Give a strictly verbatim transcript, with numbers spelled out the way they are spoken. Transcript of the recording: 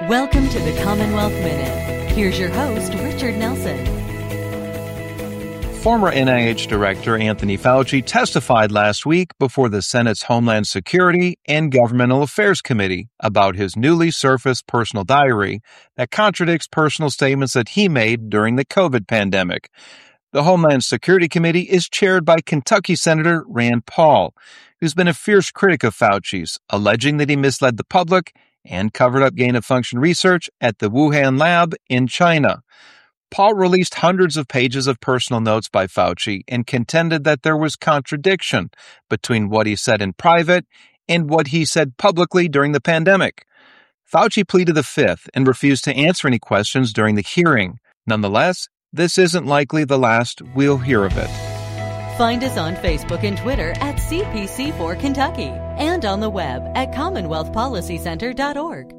Welcome to the Commonwealth Minute. Here's your host, Richard Nelson. Former N I H Director Anthony Fauci testified last week before the Senate's Homeland Security and Governmental Affairs Committee about his newly surfaced personal diary that contradicts personal statements that he made during the COVID pandemic. The Homeland Security Committee is chaired by Kentucky Senator Rand Paul, who's been a fierce critic of Fauci's, alleging that he misled the public and covered up gain-of-function research at the Wuhan lab in China. Paul released hundreds of pages of personal notes by Fauci and contended that there was contradiction between what he said in private and what he said publicly during the pandemic. Fauci pleaded the fifth and refused to answer any questions during the hearing. Nonetheless, this isn't likely the last we'll hear of it. Find us on Facebook and Twitter at C P C four Kentucky and on the web at commonwealth policy center dot org.